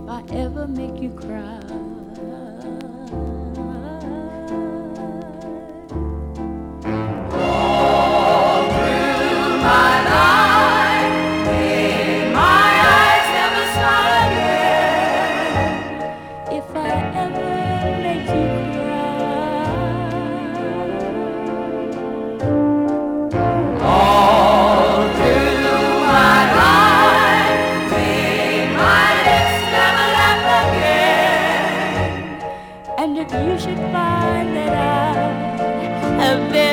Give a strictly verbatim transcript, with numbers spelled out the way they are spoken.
if I ever make you cry. All through my life, may my eyes never smile again. If I ever make you cry. All through my life, may my lips never laugh again. And if you should find that I have been